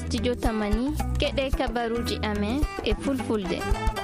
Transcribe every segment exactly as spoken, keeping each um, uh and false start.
studio tamani keɗe kabaruji amen e fulfulde.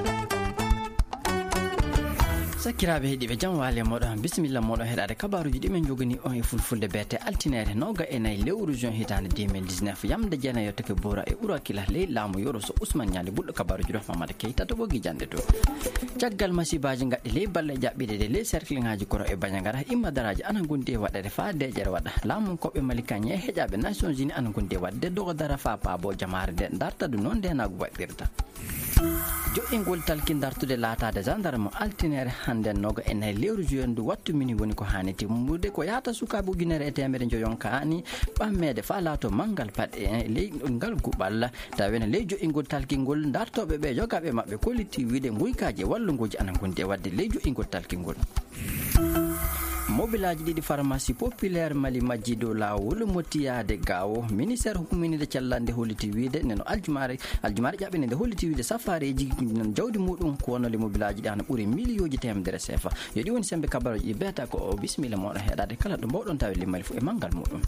sakiraɓe heeɗiɓe jam waali moɗon bisimilla moɗon heɗade kabaruji ɗimen jogani on e fulfulde bete altinere noga e nayyi lewru juin hitande deux mille dix-neuf yamde jeena yettake bora e ɓuura kila ley laamu yoro so ousmane ñande ɓuɗɗo kabaruji ɗo mamada keyta to ɓogui jande to caggal masibaji gaɗɗi ley balle jaɓɓiɗe de ley cercle ngaji koro e bañagara imma daraji ana gondi e waɗede fa dejere waɗa laamu koɓe malikañe heeƴaɓe nations unis ana gondi e wadde dogo dara fa paabo jamare nde dartadu noon ndenago waɗirta joƴƴingol talki dartude laatade gendarme altinere hande noga e nayyi lewru juin du wattu mini woni ko hanniti mummude ko yata sukaɓe ujunere e temere joyon kaani ɓammede fa laato manggal paɗe e ley ngal guɓal tawene ley joƴƴingol talkingol dartoɓe ɓe jogaɓe mabɓe kolliti wiide guykaji e wallugoji ana gondi e wadde ley joƴƴingol talkingol. mobilaji ɗiɗi pharmacie populaire mali majji dow lawol mottiyade gawo ministére hukuminide cellande holliti wiide neno aljumare aljumare ƴaɓɓine nde holliti wiide safareji jawdi muɗum ko wonole mobilaji ɗi ana ɓuuri million ji temedere sefa yo ɗi woni sembe kabaruji ɗi beeta ko bisimilla moɗon heeɗade kala ɗo mbawɗon tawi limmali fo e manggal muɗum.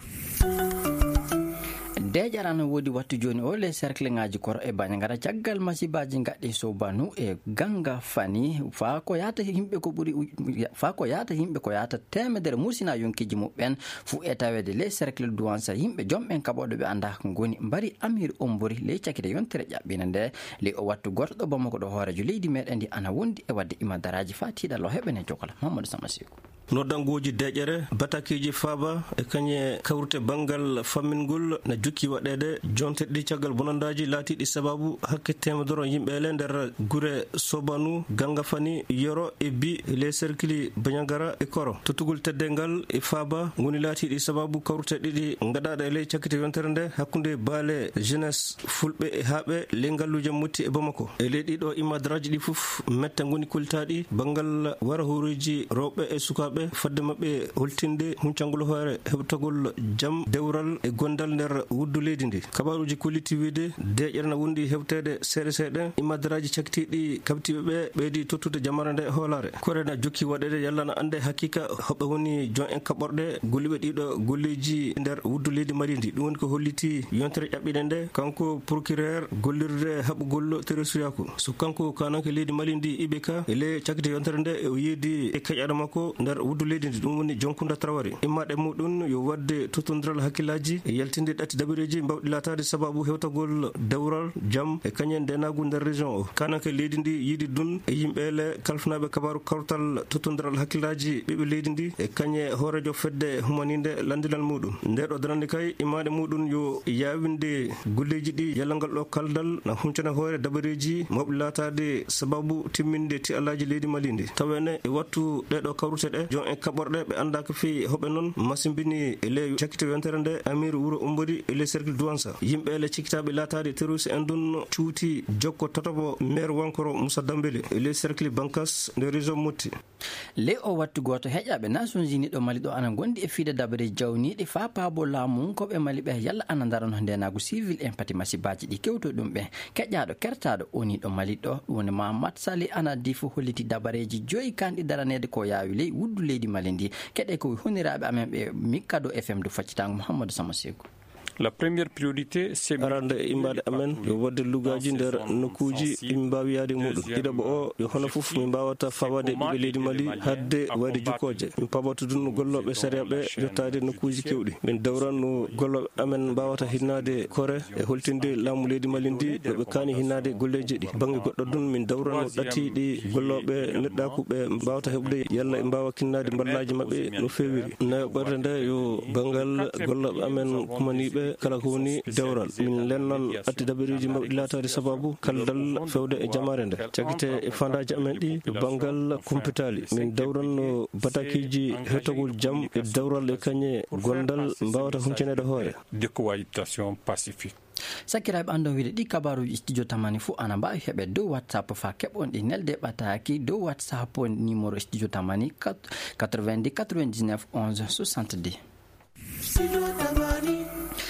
deƴarano woodi wattu joni o les cercle ngaji koro e bañagara caggal masibaji gaɗɗi sobanu e ganga fani fa ko yata yimɓe ko ɓuuri fa ko yata yimɓe ko yata temedere mursina yonkiji muɓɓen fu e tawede les cercle douança yimɓe jomɓen kaɓoɗo ɓe anda ko goni mbari amir ombori ley cakide yontere ƴaɓɓina nde ley o wattu goto ɗo bamako ɗo hoorejo leydi meɗen ndi ana wondi e wadde imadaraji fa tiɗal o heɓene jokola mamadou samasikou noddangoji deƴƴere batakiji faaba e kañe kawrute banggal fammingol na jukki waɗede jonte ɗi caggal bonandaji laatiɗi sababu hakke temedoro yimɓele nder gure sobanu ganga fani yoro e bi les cercle bañagara e koro tottugol teddengal e faaba goni laatiɗi sababu kawrute ɗiɗi gaɗaɗa e ley cakkite yontere nde hakkude baale jeunesse fulɓe e haaɓe ley ngalluje motti e bamako e ley ɗiɗo imadaraji ɗi foof metta goni koltaɗi banggal wara horuji rewɓe e sukaɓe fadde mabɓe holtinde huncangol hoore heɓtogol jaam dewral e gondal nder wuddu leydi ndi kabaruji kolliti wiide deƴƴere na wondi hewtede seeɗa seeɗa imadaraji cakkitiɗi kabtiɓe ɓe ɓeydi tottude jamare nde hoolare korena jokki waɗede yalla na ande hakkika hoɓe woni jon en kaɓorɗe golliɓe ɗiɗo golleji nder wuddu leydi mali ndi ɗum woni ko holliti yontere ƴaɓɓine nde kanko procureur gollirde haɓugol teresiyaku so kanko kananke leydi mali ndi ibeka e ley cakkite yontere nde o yiidi e keƴaɗo makko nder wuddu leydi ndi ɗum woni jonkunda trawari immaɗe muɗum yo wadde totodiral hakkillaji e yaltinde ɗatti daɓireji mbawɗi latade sababu hewtagol dewral jaam e kañen ndenagu nder région o kananke leydi ndi yiidi dun e yimɓele kalfanaɓe kabaru kawtal totodiral hakkillaji ɓiɓe leydi ndi e kañe hoorejo fedde humaninde landilal muɗum ndeɗo darande kay immaɗe muɗum yo yawinde golleji ɗi yallalngal ɗo kaldal na huncana hoore daɓireji mawɓe latade sababu timminde ti alaji leydi mali ndi tawene e wattu ɗeɗo kawrute ɗe jon en kaɓorɗe ɓe anda ko fewi hoɓe noon masimbini e ley cakkite yontere nde amir wuuro ombori e ley cercle douança yimɓe le cikkitaɓe latade terroriste en ɗum cuuti jokko tatobo maire wankoro moussa dambélé e ley cercle bankas nde région motti ley o wattu goto heƴaɓe nations unis ɗo mali ɗo ana gondi e fiide dabareji jawniɗi fa paabo laamu koɓe mali ɓe yalla ana darano ndenago civil en pati masibaji ɗi kewto ɗum ɓe keƴƴaɗo kertaɗo oni ɗo mali ɗo ɗum woni mamat sali ana di fo holliti dabareji joyi kanɗi daranede ko yawi ley wuddu leydi mali ndi keɗe ko honiraɓe amen ɓe mikka do F M do faccitango Mouhamadou Samasikou. La première priorité c'est arande e imbade amen yo wadde lugaji nder nokkuji ɗi mbawi yaade muɗum ɗiɗaɓo o yo hono foof min mbawata fawade ɓiɓe leydi mali hadde wayde jukkoje min pabata dun golloɓe séria ɓe yettade nokkuji kewɗi min dawranno golloɓe amen mbawata hinnade kore e holtinde laamu leydi mali ndi yoɓe kani hinnade golleji ɗi banggue goɗɗo dun min dawranno ɗattiɗi golloɓe neɗɗakuɓe mbawata heɓde yalla e mbawa kinnade ballaji mabɓe no fewiri nayo ɓerde nde yo banggal golloɓe amen kumaniɓe kala ko woni dewral min lennon atti daɓiriji mawɗi latade sababu kaldal fewde e jamare nde cakkite e fandaji amen ɗi e banggal compitali min dawranno batakiji hettogol jaam e dewral e kañe gondal mbawata huncanede hoore de cohabitation pacifique. sakiraɓe andon wiide ɗi kabaruji studio tamani fo ana mbawi heɓe dow whatsapp fa keɓon ɗi nelde ɓataki dow whatsapp numéro studio tamani quatre-vingt-dix quatre-vingt-dix-neuf onze soixante-dix.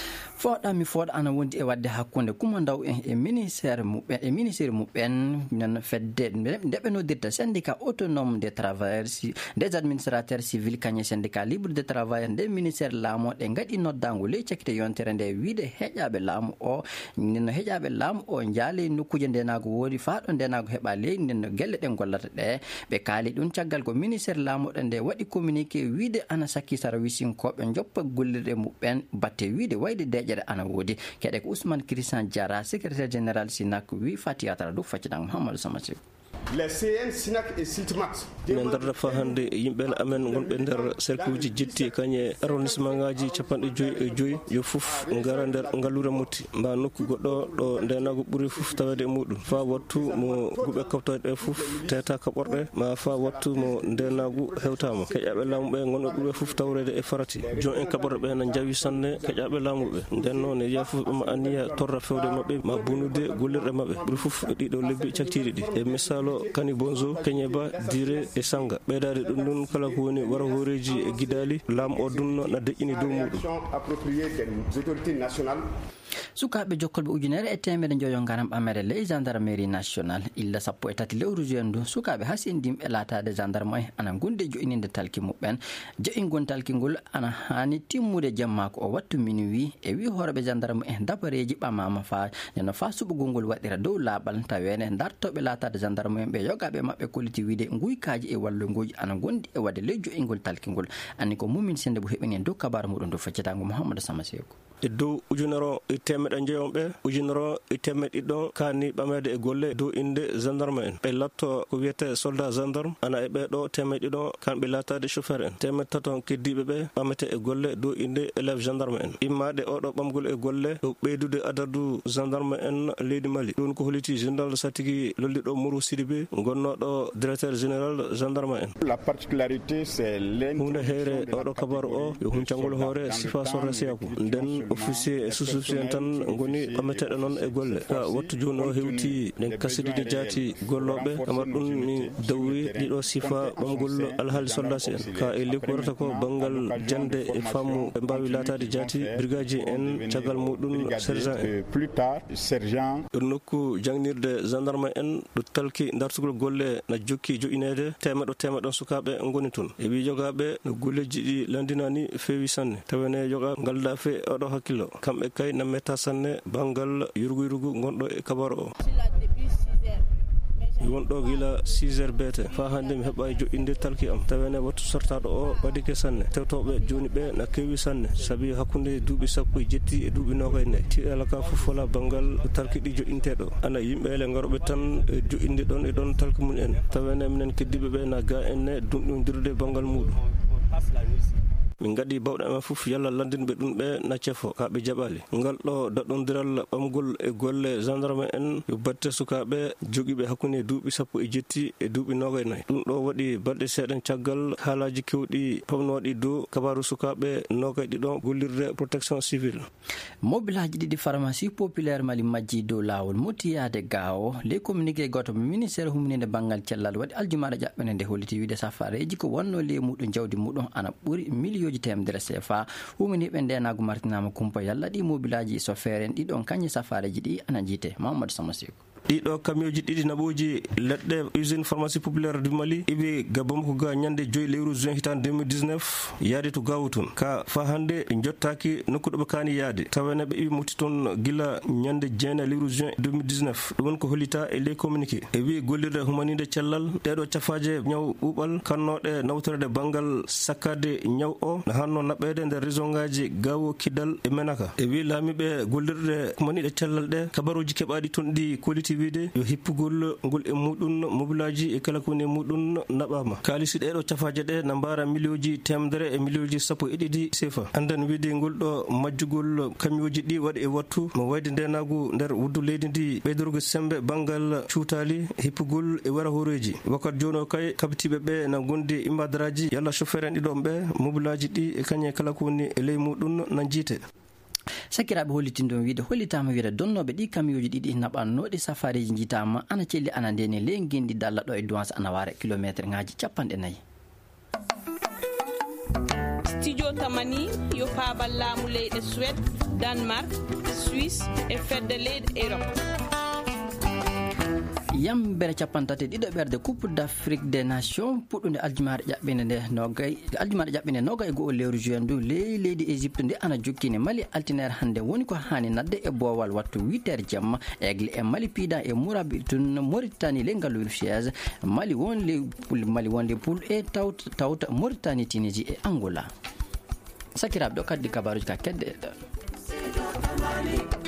fooɗa mi fooɗa ana wondi e wadde hakkunde kumandaw en e ministére muɓen e ministére muɓen nan fedde ndeɓe nodirta syndicat autonome des travailleurs des administrateurs civils kañe syndicat libre des travailleurs nde ministére laamu ɗe gaɗi noddago ley cakkite yontere nde wiide heƴaɓe laamu o ndenno heƴaɓe laamu o jaali nokkuje ndenago woodi faaɗo ndenago heeɓa leydi ndenno gelle ɗe gollata ɗe ɓe kaali ɗum caggal ko ministére laamuɗo nde waɗi communiqué wiide ana sakki sara wisinkoɓe joppa gollirɗe muɓen batte wiide wayde deƴere ana woodi keɗe ko Ousmane Christian Diarra secrétaire général Sinak wi fatiyatara du facciɗan Mouhamadou Samassi les C N Sinak et Siltmat min darda fa hande yimɓe amen gonɓe nder cercle uji jetti kañe arrondissement ngaji capanɗe joyi e joyi yo fof gara nder ngallure mutti mba nokku goɗɗo ɗo ndenago ɓuuri fof tawede e muɗum fa wattu mo guɓe kawtoɗe ɗe fof teta kaɓorɗe ma fa wattu mo ndenago hewtama keƴaɓe laamuɓe gonɓe ɓuuri fof tawrede e farati jon en kaɓorɗe ɓe na jawi sanne keƴaɓe laamuɓe nden noon e yiya fof ɓema anniya torra fewde mabɓe ma bonude gollirɗe mabɓe ɓuuri fof e ɗiɗo lebbi caktiɗi ɗi e misalo kani bonzo keñeba dire e sanga ɓeydade ɗum ɗum kala ko woni wara horeji e guidali laamu o dunno na deƴƴini dow muɗum sukaɓe jokkolɓe ujunere e temedde joyo garam ɓamere ley gendarmerie nationale illa sappo e tati lewru juin du sukaɓe hasindimɓe laatade gendarme en ana gunde joƴininde talki muɓɓen joƴingol talkingol ana hani timmude jammako o wattu minuit e wi horeɓe gendarme en dabareji ɓamama fa neno fa suɓugol ngol waɗira dow laaɓal tawene dartoɓe laatade gendarme en ɓe yogaɓe mabɓe kolliti wiide guykaji e wallogoji ana gondi e wadde ley joƴingol talkingol anni ko mumin sende bo heɓini en dow kabaru muɗum do feccitago Mouhamadou Samaseko e dow ujunero e temmeɗe jeeyon ɓe ujunero e temmeɗe ɗiɗon kanni ɓamede e golle dow inde gendarme en ɓe latto ko wiyete soldat gendarme ana e ɓeɗo temmeɗe ɗiɗon kamɓe latade chauffeur en temmeɗe taton keddiɓe ɓe ɓamete e golle dow inde élève gendarme en immade oɗo ɓamgol e golle ɗo ɓeydude adadu gendarme en leydi Mali ɗum ko holiti général Satigi lolliɗo Mourou Sidibé gonnoɗo directeur général gendarme en la particularité c'est hunde heere oɗo kabaru o yo huncangol hoore sifa sorre seyako nden officier e sous-officier tan goni ɓameteɗo noon e golle ka wattu joni o hewti nden kasidide jaati golloɓe amar ɗum mi dawri ɗiɗo sifa ɓamgol alhaali soldats en ka e leyko warata ko banggal jande e fammu ɓe mbawi latade jaati brigadier en caggal muɗum sergent en plus tard sergent ɗo nokku jangnirde gendarme en ɗo talki dartugol golle na jokki joƴinede temeɗo temeɗon sukaɓe goni toon e wi jogaɓe no golleji ɗi landinani feewi sanne tawene joga galda fe oɗo hakkillo kamɓe kay na metta sanne bangal yurgu yurgu gonɗo e kabaru o wonɗo gila six heures beete fa hande mi heɓa joƴinde talki am tawene wattu sortaɗo o waɗike sanne tewtoɓe joni ɓe na kewi sanne saabi hakkude duuɓi sappo e jetti e duuɓi nogay nayyi tiɗala ka foof wala bangal talki ɗi joƴinteɗo ana yimɓe ele garoɓe tan e joƴinde ɗon e ɗon talki mum en tawene minen keddiɓe ɓe na ga enne dumɗodirde bangal muɗum min gaɗi bawɗe amen fof yalla landinɓe ɗum ɓe naccefo kaɓe jaɓali ngal ɗo daɗɗodiral ɓamgol e golle gendarme en yo batte sukaɓe joguiɓe hakkude duuɓi sappo e jetti e duuɓi nogay nayyi ɗum ɗo waɗi balɗe seeɗen caggal haalaji kewɗi pamnoɗi dow kabaru sukaɓe nogay ɗiɗon gollirde protection civile mobilaji ɗiɗi pharmacie populaire Mali majji dow lawol mottiyade gawo les communiqué goto ministére humnide banggal cellal waɗi aljumaɗa jaɓɓene nde holliti wiide safareji ko wonno le muɗum jawdi muɗum ana ɓuuri million temedere C F A huminiɓe ndenago martinama kumpa yalla ɗi mobilaji so feeren ɗiɗon kañƴe safareji ɗi ana jiite Mamadou Samaseko ɗiɗo kamioji ɗiɗi naɓoji leɗɗe usine pharmacie populaire du Mali iɓe gabam ko ga ñande joyi lewru juin hitande deux mille dix-neuf yaade to gawu toon ka fa hande ɓe jottaki nokkuɗo ɓe kani yaade tawene ɓe iwi mutti toon gila ñande jeenayi lewru juin deux mille dix-neuf ɗum woni ko hollita e ley communiqué e wi gollirde humanide cellal ɗeɗo cafaje ñaw ɓuuɓal kannoɗe nawtorede banggal sakkade ñaw o no hanno naɓede nder région ngaji gawo Kidal e Menaka e wi laamiɓe gollirde humaniɗe cellal ɗe kabaruji keɓaɗi toon ɗi koliti wiide yo hippugol ngol e muɗum mobilaji e kala kowoni e muɗum naɓama kalisi ɗeɗo cafaje ɗe na mbara millioji temedere e millioji sappo e ɗiɗi sefa anden wiide ngol ɗo majjugol kamioji ɗi waɗi e wattu mo wayde ndenagu nder wuddu leydi ndi ɓeydorugo sembe banggal cuutali hippugol e wara horeji wakkati joni o kay kabtiɓe ɓe na gondi imbadaraji yalla chauffeur en ɗiɗon ɓe mobilaji ɗi e kañe kala kowoni e ley muɗum na jiite sakiraɓe hollitindon wiide hollitama wiide donnoɓe ɗi kamioji ɗiɗi naɓannoɗi safariji jitama ana celli ana ndeni ley guindi dalla ɗo e douance ana wara kilométre ngaji capanɗe nayyi studio tamani yo paabal laamu leyɗe Suède, Danemark, Suisse e fedde leyɗe Europe. Yambere capantati ɗiɗo ɓerde coupe d'Afrique des nations puɗɗude aljumare ƴaɓɓinde nde nogay aljumare ƴaɓɓinde nogay e go'o lewru juin ndu ley leydi Égypte nde ana jokkini Mali altinaire hande woni ko hani nadde e boowal wattu huit heures jamma Aigle e Mali piidan e Mourabitoune Mauritanie le ngalluyru siège Mali won le Mali won le poule e tawta tawta Mauritanie Tunisie e Angola. Sakiraɓe ɗo kaddi kabaruji ka kedde